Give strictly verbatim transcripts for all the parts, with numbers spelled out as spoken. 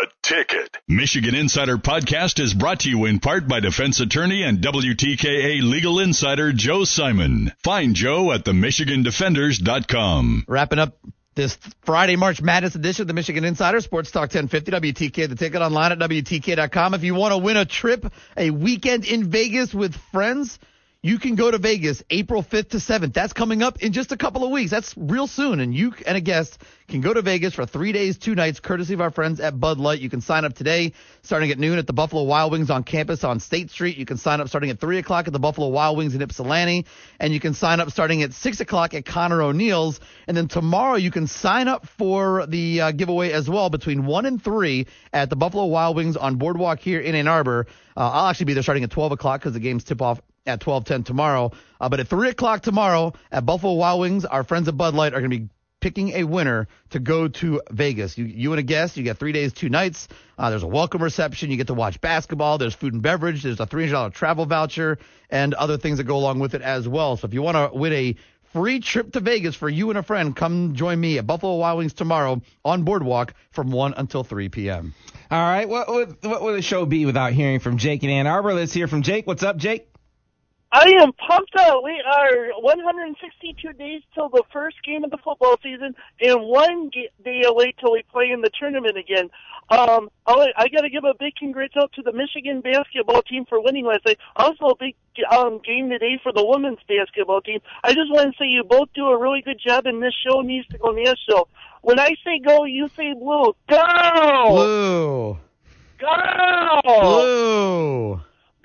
The Ticket. Michigan Insider Podcast is brought to you in part by defense attorney and W T K A legal insider Joe Simon. Find Joe at the michigan defenders dot com. Wrapping up this Friday, March Madness edition of the Michigan Insider, Sports Talk ten fifty, W T K. The Ticket online at W T K dot com. If you want to win a trip, a weekend in Vegas with friends, you can go to Vegas April fifth to seventh. That's coming up in just a couple of weeks. That's real soon. And you and a guest can go to Vegas for three days, two nights, courtesy of our friends at Bud Light. You can sign up today starting at noon at the Buffalo Wild Wings on campus on State Street. You can sign up starting at three o'clock at the Buffalo Wild Wings in Ypsilanti. And you can sign up starting at six o'clock at Connor O'Neill's. And then tomorrow you can sign up for the uh, giveaway as well between one and three at the Buffalo Wild Wings on Boardwalk here in Ann Arbor. Uh, I'll actually be there starting at twelve o'clock because the games tip off at twelve ten tomorrow. Uh, but at three o'clock tomorrow at Buffalo Wild Wings, our friends at Bud Light are going to be picking a winner to go to Vegas. You, you and a guest, you get three days, two nights. Uh, there's a welcome reception. You get to watch basketball. There's food and beverage. There's a three hundred dollars travel voucher and other things that go along with it as well. So if you want to win a free trip to Vegas for you and a friend, come join me at Buffalo Wild Wings tomorrow on Boardwalk from one until three p.m. All right. What would, what would the show be without hearing from Jake in Ann Arbor? Let's hear from Jake. What's up, Jake? I am pumped up. We are one hundred sixty-two days till the first game of the football season, and one day away till we play in the tournament again. Um, I got to give a big congrats out to the Michigan basketball team for winning last night. Also, a big um, game today for the women's basketball team. I just want to say you both do a really good job, and this show needs to go national. When I say go, you say blue. Go! Blue. Go! Blue.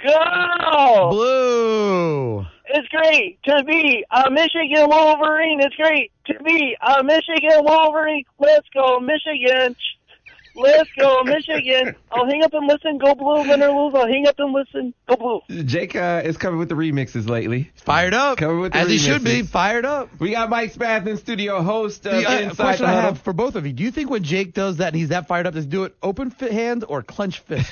Go! Blue. It's great to be a Michigan Wolverine. It's great to be a Michigan Wolverine. Let's go, Michigan. Let's go, Michigan. I'll hang up and listen. Go blue, win or lose. I'll hang up and listen. Go blue. Jake uh, is coming with the remixes lately. Fired up. Coming with the As remixes. he should be. Fired up. We got Mike Spath, studio host of The uh, Inside question the I Huddle. have for both of you, do you think when Jake does that and he's that fired up, does he do it open fit hand or clench fist?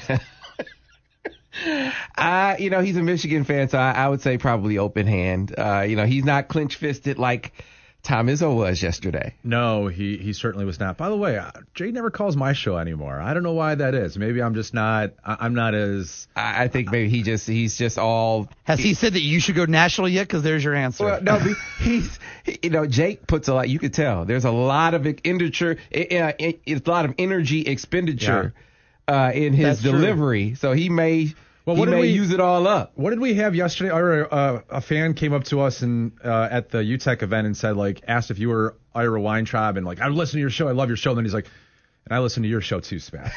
I, you know, he's a Michigan fan, so I, I would say probably open hand. Uh, you know, he's not clinch fisted like Tom Izzo was yesterday. No, he, he certainly was not. By the way, uh, Jay never calls my show anymore. I don't know why that is. Maybe I'm just not. I, I'm not as. I, I think maybe he just he's just all. Has he, he said that you should go national yet? Because there's your answer. Well, no, he's he, you know Jake puts a lot. You could tell there's a lot of expenditure. It, it, it's a lot of energy expenditure uh, in his That's delivery. true. So he may. Well, he what did may we use it all up. What did we have yesterday? Ira, uh, a fan came up to us and uh, at the U T E C event and said, like, asked if you were Ira Weintraub and like, I listen to your show, I love your show. And then he's like, and I listen to your show too, Spath.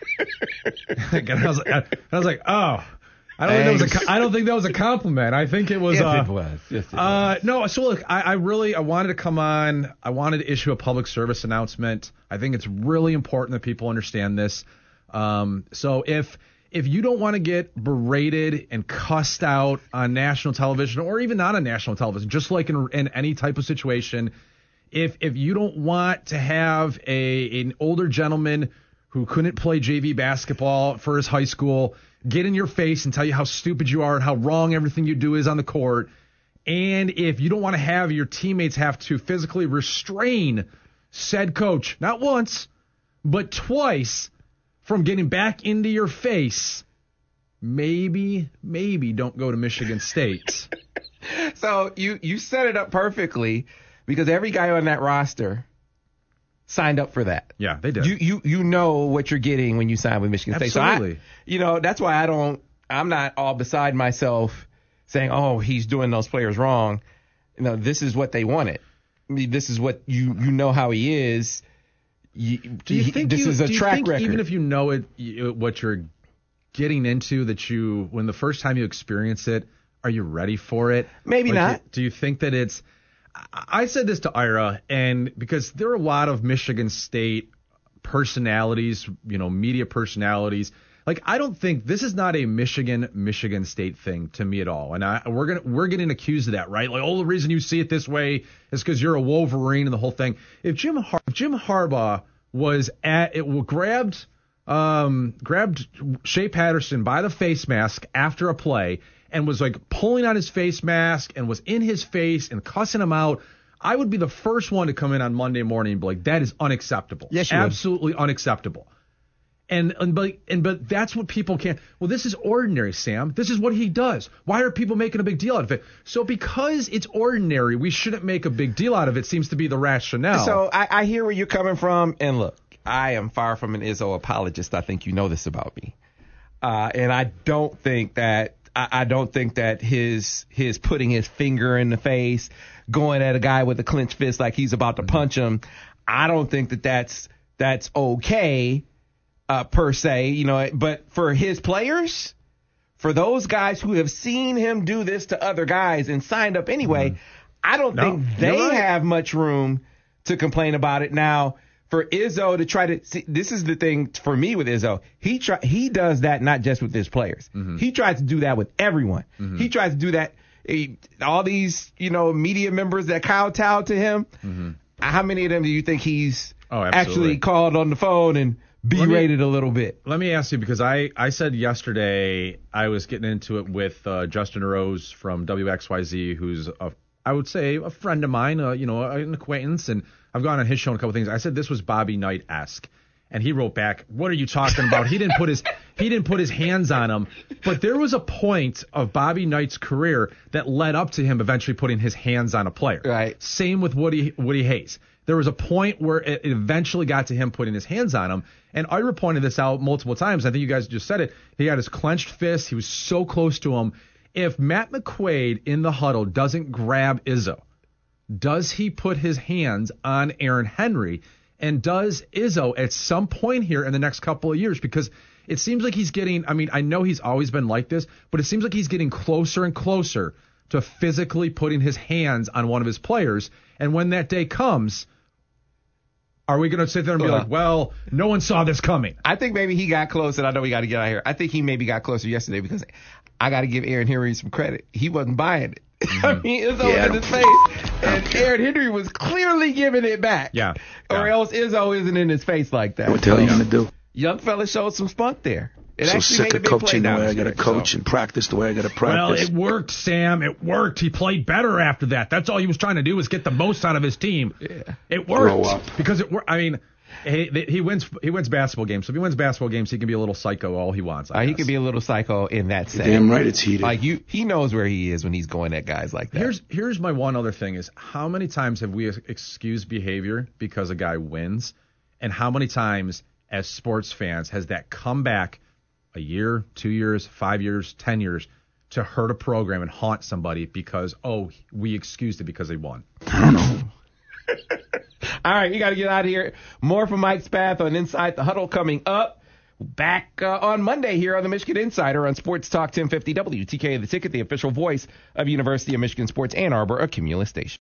and I was like, I, I was like, oh, I don't think that was a, I don't think that was a compliment. I think it was. Yes, uh, it was. Yes, it uh, was. No, so look, I, I really, I wanted to come on. I wanted to issue a public service announcement. I think it's really important that people understand this. Um, so if. If you don't want to get berated and cussed out on national television or even not on national television, just like in, in any type of situation, if if you don't want to have a an older gentleman who couldn't play J V basketball for his high school get in your face and tell you how stupid you are and how wrong everything you do is on the court, and if you don't want to have your teammates have to physically restrain said coach, not once, but twice, from getting back into your face, maybe, maybe don't go to Michigan State. So you, you set it up perfectly because every guy on that roster signed up for that. Yeah, they did. You you you know what you're getting when you sign with Michigan State. Absolutely. So I, you know, that's why I don't, I'm not all beside myself saying, oh, he's doing those players wrong. You know, this is what they wanted. I mean, this is what you, you know how he is. You, do you think this you, is a do you track think record? Even if you know it, you, what you're getting into, that you, when the first time you experience it, are you ready for it? Maybe like, not. Do you think that it's? I said this to Ira, and because there are a lot of Michigan State personalities, you know, media personalities. Like, I don't think this is not a Michigan Michigan State thing to me at all. And I, we're gonna we're getting accused of that, right? Like, oh, the reason you see it this way is because you're a Wolverine and the whole thing. If Jim Har- if Jim Harbaugh was at it, grabbed um, grabbed Shea Patterson by the face mask after a play and was like pulling on his face mask and was in his face and cussing him out, I would be the first one to come in on Monday morning and be like, that is unacceptable. Yes, you would. Absolutely unacceptable. And, and but and but that's what people can't. Well, this is ordinary, Sam. This is what he does. Why are people making a big deal out of it? So because it's ordinary, we shouldn't make a big deal out of it. Seems to be the rationale. So I, I hear where you're coming from, and look, I am far from an Izzo apologist. I think you know this about me, uh, and I don't think that I, I don't think that his his putting his finger in the face, going at a guy with a clenched fist like he's about to punch him. I don't think that that's that's okay. Uh, per se, you know, but for his players, for those guys who have seen him do this to other guys and signed up anyway, mm-hmm. I don't no, think they right. have much room to complain about it. Now, for Izzo to try to see, this is the thing for me with Izzo. He try, he does that not just with his players. Mm-hmm. He tries to do that with everyone. Mm-hmm. He tries to do that. He, all these, you know, media members that kowtow to him. Mm-hmm. How many of them do you think he's oh, actually called on the phone and berated a little bit? Let me ask you, because I, I said yesterday I was getting into it with uh, Justin Rose from W X Y Z, who's a, I would say a friend of mine, uh, you know, an acquaintance, and I've gone on his show and a couple things. I said this was Bobby Knight-esque, and he wrote back, "What are you talking about? He didn't put his he didn't put his hands on him." But there was a point of Bobby Knight's career that led up to him eventually putting his hands on a player. Right. Same with Woody Woody Hayes. There was a point where it eventually got to him putting his hands on him. And Ira pointed this out multiple times. I think you guys just said it. He had his clenched fist. He was so close to him. If Matt McQuaid in the huddle doesn't grab Izzo, does he put his hands on Aaron Henry? And does Izzo at some point here in the next couple of years? Because it seems like he's getting, I mean, I know he's always been like this, but it seems like he's getting closer and closer to physically putting his hands on one of his players. And when that day comes, are we going to sit there and be uh, like, well, no one saw this coming? I think maybe he got close, and I know we got to get out of here. I think he maybe got closer yesterday because I got to give Aaron Henry some credit. He wasn't buying it. Mm-hmm. I mean, Izzo yeah, in his face, and Aaron Henry was clearly giving it back. Yeah. Or yeah. else Izzo isn't in his face like that. What the hell are you going to do? Young fella showed some spunk there. It so sick of coaching the way I got to coach so. and practice the way I got to practice. Well, it worked, Sam. It worked. He played better after that. That's all he was trying to do was get the most out of his team. Yeah. It worked because it worked. I mean, he, he wins. He wins basketball games. So if he wins basketball games, he can be a little psycho all he wants. I uh, guess. He can be a little psycho in that sense. Damn right, it's heated. Like you, he knows where he is when he's going at guys like that. Here's here's my one other thing is how many times have we excused behavior because a guy wins, and how many times as sports fans has that come back a year, two years, five years, ten years to hurt a program and haunt somebody because, oh, we excused it because they won? I don't know. All right, you got to get out of here. More from Mike Spath on Inside the Huddle coming up. Back uh, on Monday here on the Michigan Insider on Sports Talk ten fifty W T K, the ticket, the official voice of University of Michigan Sports Ann Arbor, a Cumulus station.